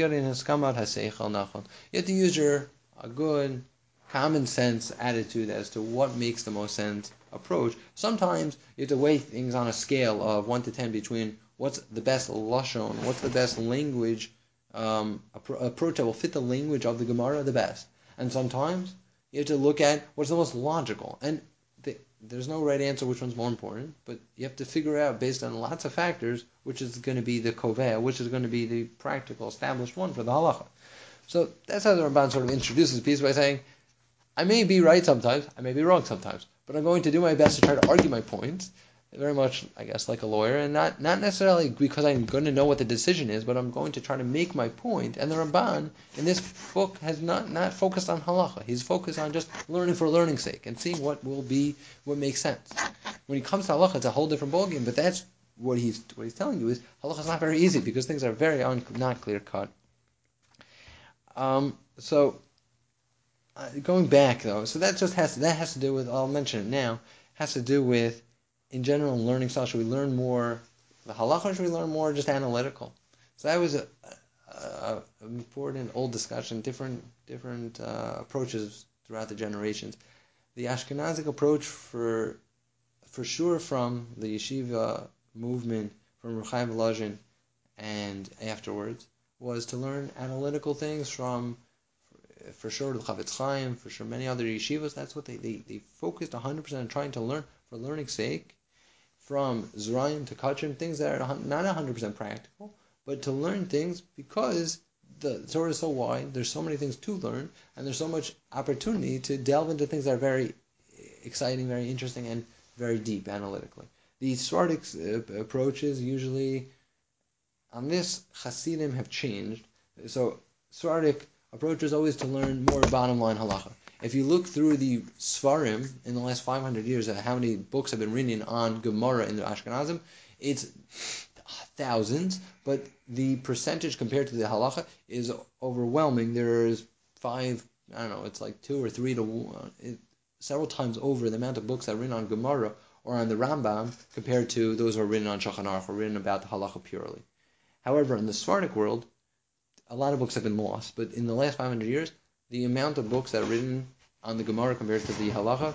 to use a good common sense attitude as to what makes the most sense approach. Sometimes you have to weigh things on a scale of 1 to 10 between what's the best lashon, what's the best language approach that will fit the language of the Gemara the best. And sometimes you have to look at what's the most logical. And there's no right answer which one's more important, but you have to figure out based on lots of factors which is going to be the kovea, which is going to be the practical established one for the halacha. So that's how the Ramban sort of introduces the piece by saying, I may be right sometimes, I may be wrong sometimes, but I'm going to do my best to try to argue my points, very much, I guess, like a lawyer, and not necessarily because I'm going to know what the decision is, but I'm going to try to make my point. And the Ramban in this book has not focused on halacha. He's focused on just learning for learning's sake and seeing what makes sense. When he comes to halacha, it's a whole different ballgame. But that's what he's telling you is halacha is not very easy because things are very not clear cut. Going back though, so that has to do with, I'll mention it now, has to do with in general, in learning stuff, should we learn more the halacha, or should we learn more just analytical? So that was an important old discussion, different approaches throughout the generations. The Ashkenazic approach, for sure, from the yeshiva movement, from Reb Chaim Volozhin and afterwards, was to learn analytical things from, for sure, the Chavetz Chaim, for sure, many other yeshivas. That's what they focused 100% on trying to learn for learning's sake, from Zerayim to Kachim, things that are not 100% practical, but to learn things because the Torah is so wide, there's so many things to learn, and there's so much opportunity to delve into things that are very exciting, very interesting, and very deep analytically. The Sephardic approaches usually, on this, Hasidim have changed. So Sephardic approach is always to learn more bottom line halacha. If you look through the Sfarim in the last 500 years, how many books have been written on Gemara in the Ashkenazim, it's thousands, but the percentage compared to the halacha is overwhelming. There's it's like 2 or 3 to 1, several times over the amount of books that are written on Gemara or on the Rambam compared to those who are written on Shulchan Aruch or written about the halacha purely. However, in the Sephardic world, a lot of books have been lost, but in the last 500 years, the amount of books that are written on the Gemara compared to the halacha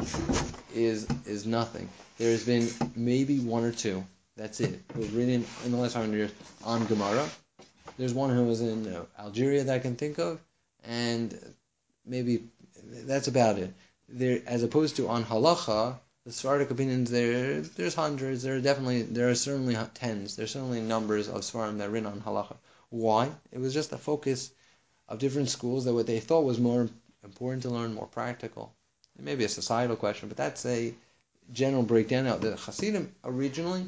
is nothing. There's been maybe 1 or 2. That's it. It was written in the last 500 years on Gemara. There's one who was in Algeria that I can think of, and maybe that's about it. There, as opposed to on halacha, the Sephardic opinions, there's hundreds. There are certainly tens. There's certainly numbers of Sephardim that are written on halacha. Why? It was just a focus of different schools that what they thought was more important to learn, more practical. It may be a societal question, but that's a general breakdown. Now, the Hasidim originally,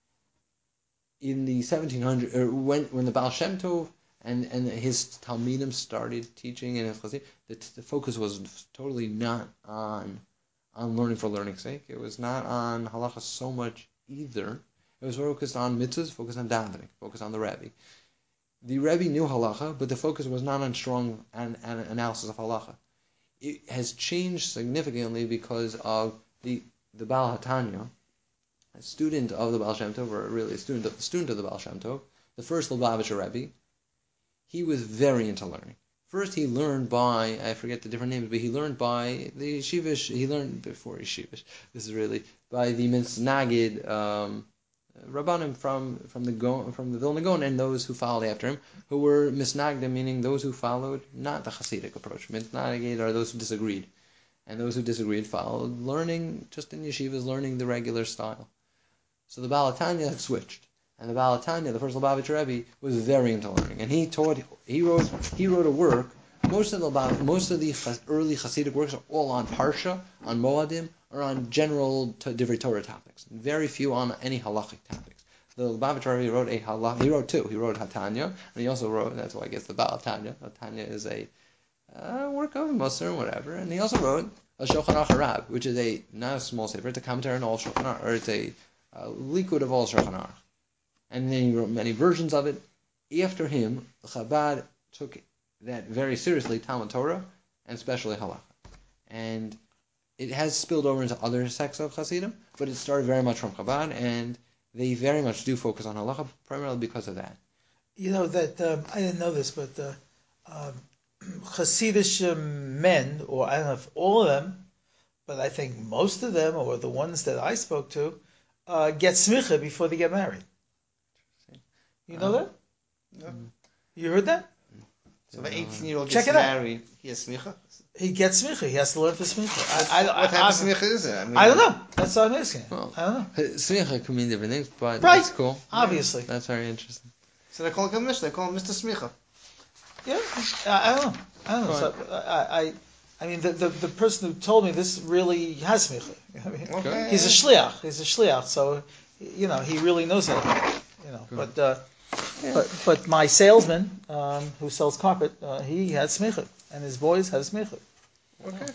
in the 1700s, or when the Baal Shem Tov and his Talmidim started teaching in his Hasidim, the focus was totally not on learning for learning's sake. It was not on halacha so much either. It was focused on mitzvahs, focused on davening, focused on the Rebbe. The Rebbe knew halacha, but the focus was not on strong analysis of halacha. It has changed significantly because of the Baal HaTanya, a student of the Baal Shem Tov, or really a student of the Baal Shem Tov, the first Lubavitcher Rebbe. He was very into learning. First, he learned by, I forget the different names, but he learned by the yeshivish. He learned before yeshivish. This is really by the Misnagid Rabbanim from the Vilna Gaon and those who followed after him, who were Misnagdim, meaning those who followed not the Hasidic approach. Misnagid are those who disagreed, and those who disagreed followed learning just in yeshivas, learning the regular style. So the Baal HaTanya had switched. And the Baal HaTanya, the first Lubavitcher Rebbe, was very into learning, and he wrote a work. Most of the early Hasidic works are all on Parsha, on Moadim, or on general Divrei Torah topics. Very few on any halachic topics. The Lubavitcher Rebbe wrote he wrote 2. He wrote HaTanya, and he also wrote, that's why I guess the Baal HaTanya. HaTanya is a work of Musar or whatever, and he also wrote a Shulchan Aruch Harab, which is not a small sefer, it's a commentary on all Shulchan Aruch, or it's a liquid of all Shulchan Aruch. And then he wrote many versions of it. After him, Chabad took that very seriously, Talmud Torah, and especially Halacha. And it has spilled over into other sects of Hasidim, but it started very much from Chabad, and they very much do focus on Halacha, primarily because of that. You know, that I didn't know this, but Hasidic men, or I don't know if all of them, but I think most of them, or the ones that I spoke to, get smicha before they get married. You know that? No. You heard that? So the 18-year-old gets married, he has smicha? He gets smicha. He has to learn for smicha. What type of smicha is it? I don't know. That's what I'm asking. Well, I don't know. Smicha can mean different things, but right. That's cool. Obviously. That's very interesting. So they call him Mr. Smicha. Yeah, I don't know. So, I mean, the person who told me this really has smicha. I mean, okay. He's a shliach. So, he really knows that. But my salesman, who sells carpet, he had smicha, and his boys have smicha. Okay.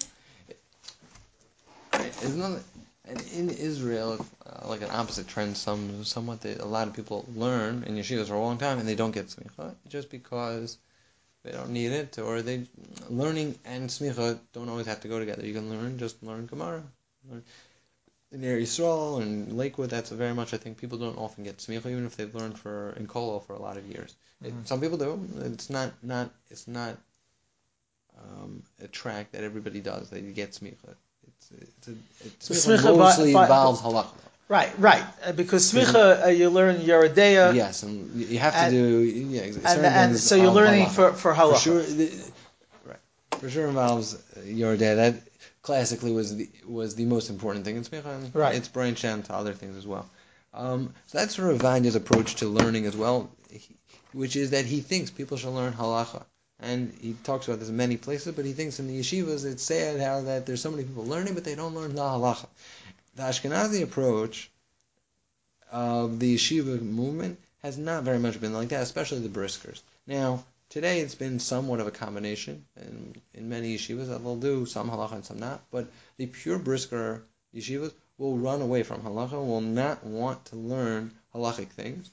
And in Israel, like an opposite trend, somewhat a lot of people learn in yeshivas for a long time and they don't get smicha just because they don't need it, or learning and smicha don't always have to go together. You can learn Gemara. in Eretz Yisrael and Lakewood, that's very much, I think, people don't often get smicha, even if they've learned in Kollel for a lot of years. Some people do. It's not a track that everybody does, that you get smicha. Smicha mostly involves halacha. Right. Because smicha, you learn Yeridea. Yes, and you have to do and so you're learning halacha. for halacha. For sure involves Yeridea. That classically was the most important thing in smicha. Right. It's branched out to other things as well. So that's sort of Vanya's approach to learning as well, which is that he thinks people should learn halacha. And he talks about this in many places, but he thinks in the yeshivas it's sad how that there's so many people learning, but they don't learn the halacha. The Ashkenazi approach of the yeshiva movement has not very much been like that, especially the briskers. Now, today it's been somewhat of a combination, and in many yeshivas that will do some halacha and some not, but the pure brisker yeshivas will run away from halacha, will not want to learn halachic things,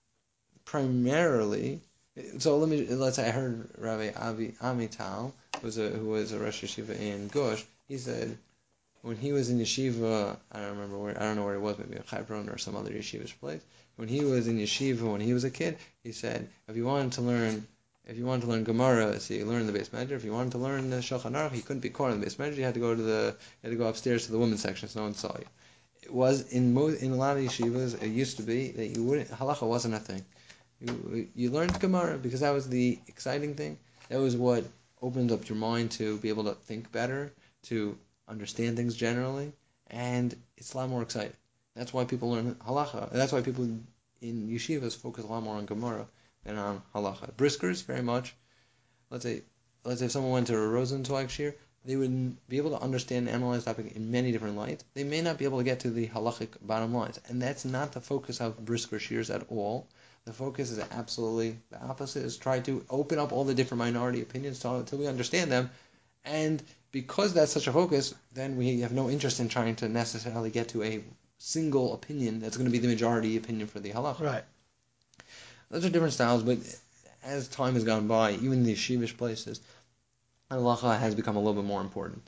primarily. So let's say I heard Rabbi Avi Amital, who was a Rosh Yeshiva in Gush. He said when he was in yeshiva, I don't know where it was, maybe a Hebron or some other yeshiva's place. When he was in yeshiva when he was a kid, he said if you wanted to learn Gemara, so you learn the Beis Medrash. If you wanted to learn the Shulchan Aruch, you couldn't be caught in the Beis Medrash. You had to go upstairs to the women's section so no one saw you. It was in a lot of yeshivas. It used to be that halacha wasn't a thing. You learned Gemara because that was the exciting thing. That was what opened up your mind to be able to think better, to understand things generally, and it's a lot more exciting. That's why people learn halacha. That's why people in yeshivas focus a lot more on Gemara than on halacha. Briskers, very much. Let's say if someone went to a Rosenzweig shir, they would be able to understand and analyze the topic in many different lights. They may not be able to get to the halachic bottom lines, and that's not the focus of brisker shirs at all. The focus is absolutely the opposite, is try to open up all the different minority opinions until we understand them. And because that's such a focus, then we have no interest in trying to necessarily get to a single opinion that's going to be the majority opinion for the halacha. Right. Those are different styles, but as time has gone by, even in the yeshivish places, halacha has become a little bit more important.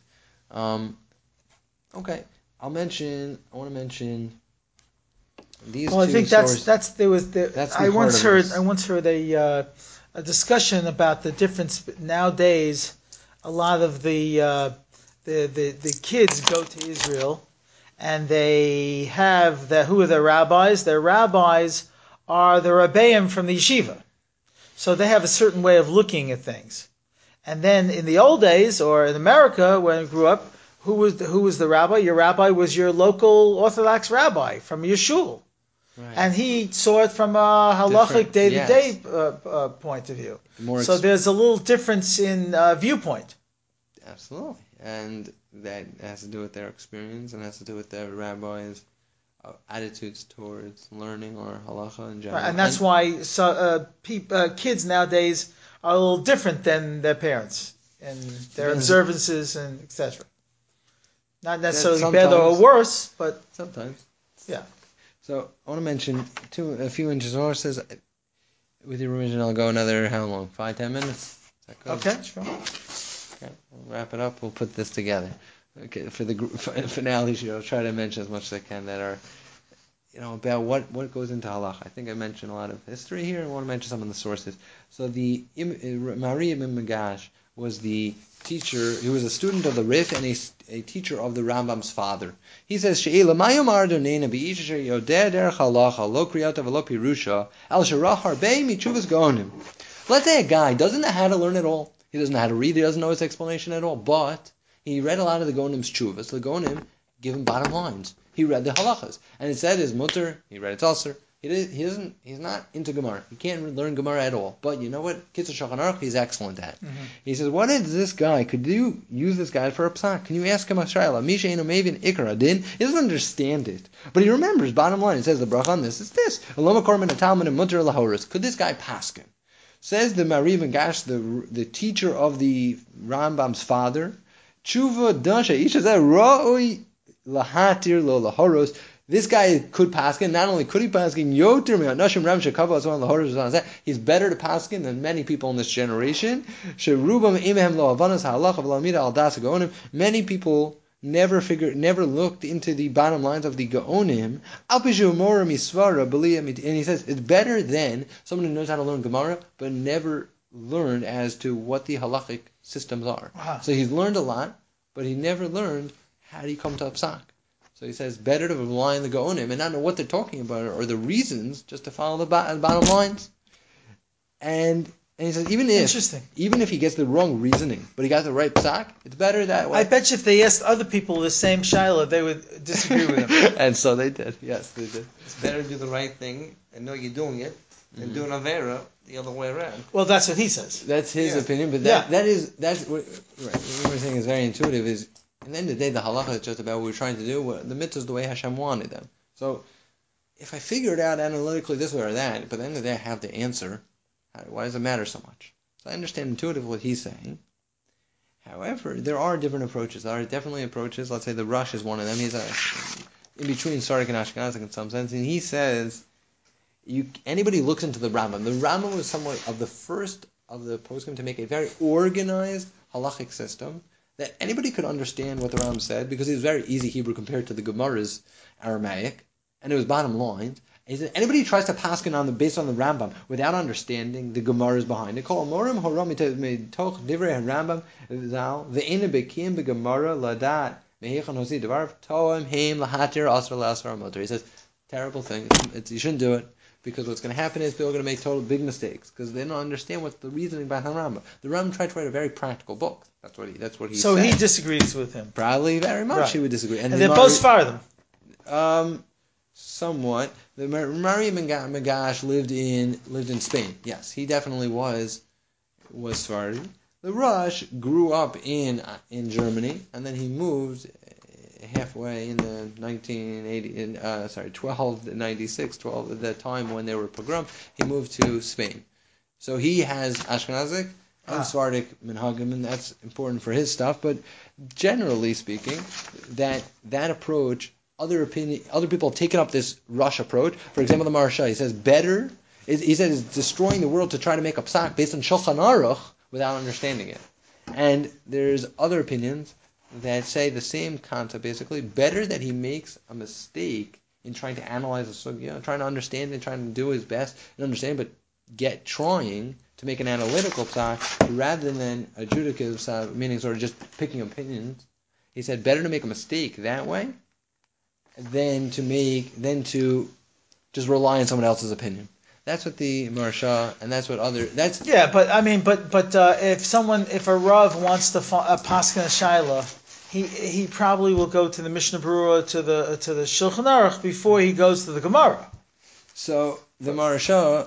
Okay, I want to mention these two. Well, I think stories. I once heard a discussion about the difference nowadays. A lot of the kids go to Israel, and they have who are their rabbis? Their rabbis are the rabbeim from the yeshiva, so they have a certain way of looking at things. And then in the old days, or in America when I grew up, who was the rabbi? Your rabbi was your local Orthodox rabbi from your shul. Right. And he saw it from a halachic day-to-day point of view. So there's a little difference in viewpoint. Absolutely. And that has to do with their experience and has to do with their rabbis' attitudes towards learning or halacha in general. Right. And that's why kids nowadays are a little different than their parents and their observances and etc. Not necessarily better or worse, but sometimes. Yeah. So I want to mention a few inches or says with your revision I'll go another how long? 5-10 minutes? Is that good? Okay, sure. Okay, we'll wrap it up. We'll put this together. Okay, for the finale, I'll try to mention as much as I can that are about what goes into halacha. I think I mentioned a lot of history here. I want to mention some of the sources. So the Mari Ibn Magash was the teacher. He was a student of the Rif and a teacher of the Rambam's father. He says, "She'ila mayomar donena bi'isher yodeh derech halacha lo kriyata v'lo pirusha al sharah harbei mitzuvas gaonim." Let's say a guy doesn't know how to learn at all. He doesn't know how to read. He doesn't know his explanation at all. But he read a lot of the Gaonim's tshuvas. The Gaonim give him bottom lines. He read the halachas, and it said his mutter. He read its aser. He's not into Gemara. He can't learn Gemara at all. But you know what? Kitzur Shulchan Aruch, he's excellent at. Mm-hmm. He says, what is this guy? Could you use this guy for a psak? Can you ask him a shayla? Misha eno mevin ikar adin. He doesn't understand it. But he remembers, bottom line, it says the bracha on this is this. Could this guy paskin? Says the Mari Ibn Gash, the teacher of the Rambam's father, Tshuva dasha ishazeh ra'oi lahatir lo lahoros. This guy could paskin. Not only could he paskin, yoter me'anashim ram shekava azon lahoros. He's better to paskin than many people in this generation. Sherubam imehem lo avanas halacha v'lamida al das gaonim. Many people never looked into the bottom lines of the Gaonim. And he says it's better than someone who knows how to learn Gemara but never learned as to what the halachic systems are. So he's learned a lot, but he never learned how do you come to a psak. So he says better to rely on the Gaonim and not know what they're talking about or the reasons, just to follow the bottom lines. And he says even if he gets the wrong reasoning, but he got the right psak, it's better that way. I bet you if they asked other people the same shaila, they would disagree with him. And so they did. Yes, they did. It's better to do the right thing and know you're doing it than do an avera the other way around. Well, that's what he says. That's his opinion, but that's what we're saying is very intuitive. Is at the end of the day, the halacha is just about what we're trying to do. The mitzvah is the way Hashem wanted them. So if I figure it out analytically this way or that, but at the end of the day I have the answer, why does it matter so much? So I understand intuitively what he's saying. However, there are different approaches. There are definitely approaches. Let's say the Rush is one of them. He's in between Sardik and Ashkenazic in some sense, and he says, anybody who looks into the Rambam. The Rambam was somewhat of the first of the poskim to make a very organized halachic system that anybody could understand what the Rambam said because it was very easy Hebrew compared to the Gemara's Aramaic, and it was bottom lines. He said anybody who tries to paskin based on the Rambam without understanding the Gemaras behind it, call morim horam mitoch divrei Rambam zal ve'ena bekim beGemara ladat mehechan hosi devar toem heim lahatir asra lasra motor. He says terrible thing. You shouldn't do it because what's going to happen is people are going to make total big mistakes because they don't understand what's the reasoning behind the Rambam. The Rambam tried to write a very practical book. That's what he. So said. He disagrees with him. Probably very much. Right. He would disagree. And they're both Sfardim. Somewhat. The Mari Magash lived in Spain. Yes, he definitely was Sephardi. The Rush grew up in Germany, and then he moved halfway in the 1296, at the time when they were pogrom. He moved to Spain, so he has Ashkenazic and Sephardic minhagim, and that's important for his stuff. But generally speaking, that approach. Other people have taken up this Rush approach. For example, the Maharsha, he says he says it's destroying the world to try to make a psak based on Shulchan Aruch without understanding it. And there's other opinions that say the same concept basically. Better that he makes a mistake in trying to analyze the sugya, trying to understand it, trying to do his best and understand, but trying to make an analytical psak rather than a judicative psak, meaning sort of just picking opinions. He said better to make a mistake that way than to just rely on someone else's opinion. That's what the Maharsha, and that's what if a Rav wants to paskin a shaila, he probably will go to the Mishnah Berurah to the Shulchan Aruch before he goes to the Gemara. So the Maharsha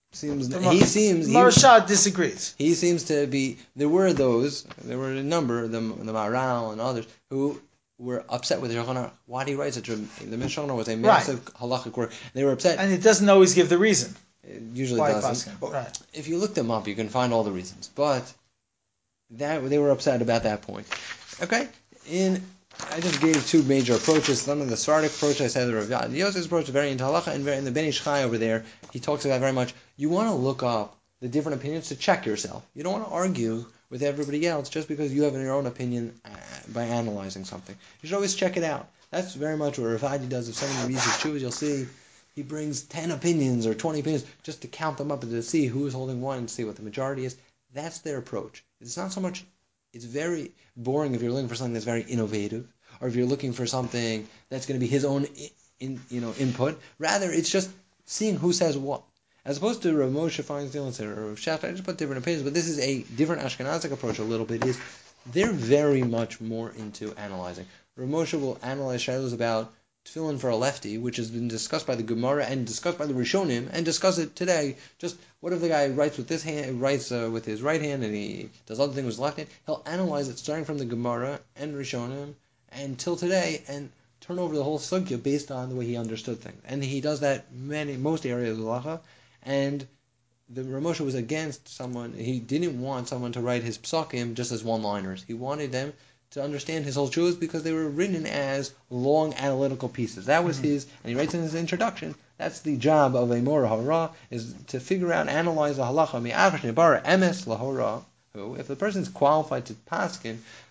Maharsha disagrees. He seems to be. There were a number, the Maharal and others who were upset with the Shulchan Aruch. Why did he write such a... The Mishnah was a massive halachic work. They were upset. And it doesn't always give the reason. It usually doesn't. Right. If you look them up, you can find all the reasons. But they were upset about that point. Okay? I just gave two major approaches. One of the Sephardic approach, I said the Rav Yosef's approach is very into halacha, and in the Ben Ish Chai over there, he talks about very much, you want to look up the different opinions to check yourself. You don't want to argue with everybody else just because you have your own opinion by analyzing something. You should always check it out. That's very much what Rav Adi does. If someone reads his Chuvas, you'll see he brings 10 opinions or 20 opinions just to count them up and to see who's holding one and see what the majority is. That's their approach. It's not so much... It's very boring if you're looking for something that's very innovative, or if you're looking for something that's going to be his own input. Rather, it's just seeing who says what. As opposed to Rav Moshe Feinstein or Rav Shaft, I just put different opinions, but this is a different Ashkenazic approach a little bit. They're very much more into analyzing. Rav Moshe will analyze shaylos about tefillin for a lefty, which has been discussed by the Gemara and discussed by the Rishonim, and discuss it today. Just what if the guy writes with this hand, writes with his right hand, and he does other things with his left hand? He'll analyze it starting from the Gemara and Rishonim until today, and turn over the whole sugya based on the way he understood things. And he does that most areas of halacha. And the Rav Moshe was against someone. He didn't want someone to write his psakim just as one-liners. He wanted them to understand his whole Chuvas because they were written as long analytical pieces. That was his, and he writes in his introduction, that's the job of a Mora Hara, is to figure out, analyze the halacha, mi'avash nebara emes lahora, who, if the person is qualified to paskin,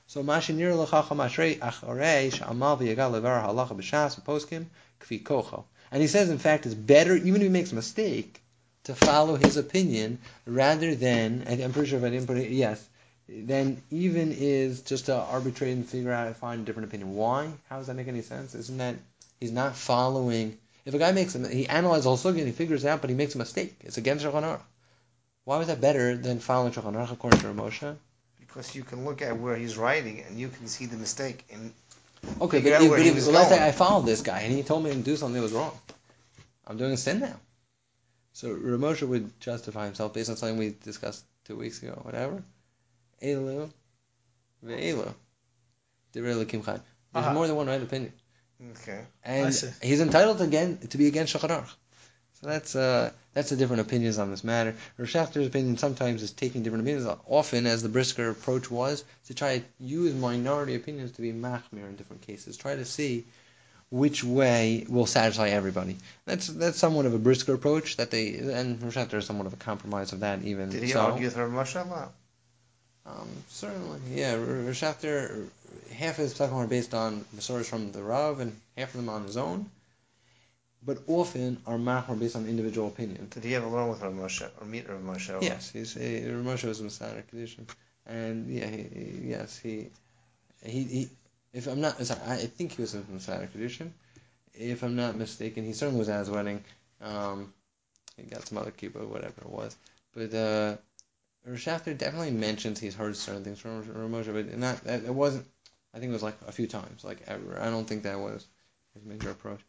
So Mashinir L'Chacham Ashrei Acharei She'amal V'Yagal Levar Halacha B'Shas V'Poskim Kfi Kocho. And he says, in fact, it's better, even if he makes a mistake, to follow his opinion rather than, I'm pretty sure if I didn't put it, yes, then even is just to arbitrate and figure out and find a different opinion. Why? How does that make any sense? Isn't that he's not following? If a guy he analyzes all sugya and he figures it out, but he makes a mistake, it's against Shulchan Aruch. Why was that better than following Shulchan Aruch according to Ramosha? Because you can look at where he's writing and you can see the mistake. Okay, but let's say I followed this guy and he told me to do something that was wrong. I'm doing a sin now. So Ramosha would justify himself based on something we discussed 2 weeks ago, whatever. Elu ve'elu. There's more than one right opinion. Okay. And he's entitled to be against Shulchan Aruch. So that's the different opinions on this matter. Rosh Hashter's opinion sometimes is taking different opinions. Often, as the Brisker approach was, to try to use minority opinions to be machmir in different cases. Try to see which way will satisfy everybody. That's somewhat of a Brisker approach. And Rosh Hashter is somewhat of a compromise of that. Even did he argue with Rav Moshe? Certainly, yeah. Rosh Hashter, half of his psakim are based on Masoros from the Rav, and half of them on his own. But often our machmir based on individual opinion. Did he ever learn with Rav Moshe or meet Rav Moshe? Yes, Rav Moshe was a Messiah condition, and he. If I'm not, sorry, I think he was a Messiah condition. If I'm not mistaken, he certainly was at his wedding. He got some other kibbutz, whatever it was. But Rosh Hashter definitely mentions he's heard certain things from Rav Moshe, but it wasn't. I think it was like a few times, like ever. I don't think that was his major approach.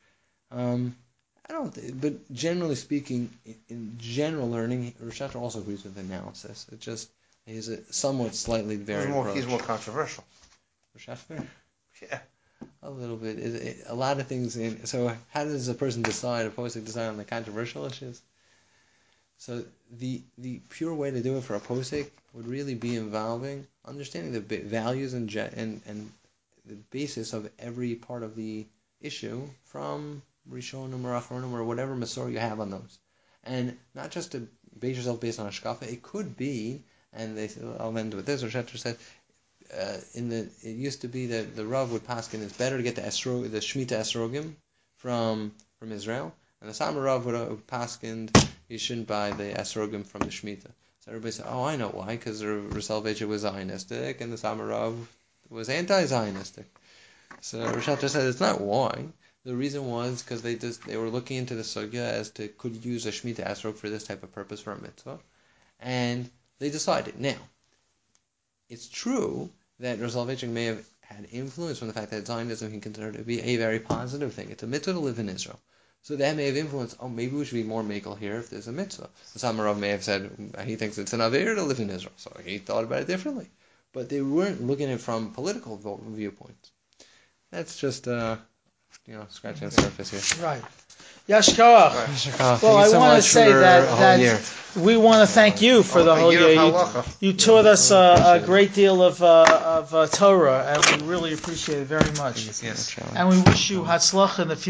But generally speaking, in general learning, Rosh Hashter also agrees with analysis. It just is a somewhat slightly varied approach. He's more controversial. Rosh Hashter? Yeah. A little bit. A lot of things so how does a person decide on the controversial issues? So the pure way to do it for a posek would really be involving understanding the values and the basis of every part of the issue from Rishonim or Achronim or whatever Masor you have on those. And not just to base yourself based on Hashkafa, it could be, and I'll end with this, Rosh Hashter said, it used to be that the Rav would paskin it's better to get the Shemitah Esrogim from Israel, and the Samar Rav would paskin you shouldn't buy the Esrogim from the Shemitah. So everybody said, I know why, because the Salvation was Zionistic, and the Samar Rav was anti-Zionistic. So Rosh Hashter said it's not why. The reason was because they were looking into the sugya as to could use a Shemitah Esrog for this type of purpose for a mitzvah, and they decided. Now, it's true that Rosh Hashter may have had influence from the fact that Zionism he considered to be a very positive thing. It's a mitzvah to live in Israel. So that may have influenced, maybe we should be more makel here if there's a mitzvah. The Samarav may have said he thinks it's an aver to live in Israel, so he thought about it differently. But they weren't looking at it from political viewpoints. That's just, scratching the surface here. Right. Yashkoach. Well, I want to say that we want to thank you for the whole year. You taught us a great deal of Torah, and we really appreciate it very much. And we wish you Hatzlach in the future.